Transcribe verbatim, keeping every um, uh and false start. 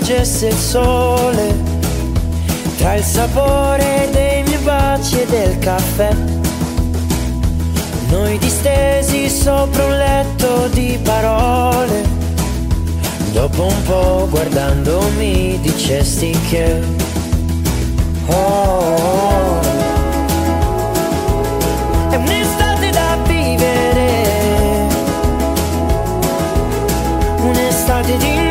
sorgesse il sole, tra il sapore dei miei baci e del caffè, noi distesi sopra un letto di parole, dopo un po' guardandomi dicesti che oh, oh, è un'estate da vivere, un'estate di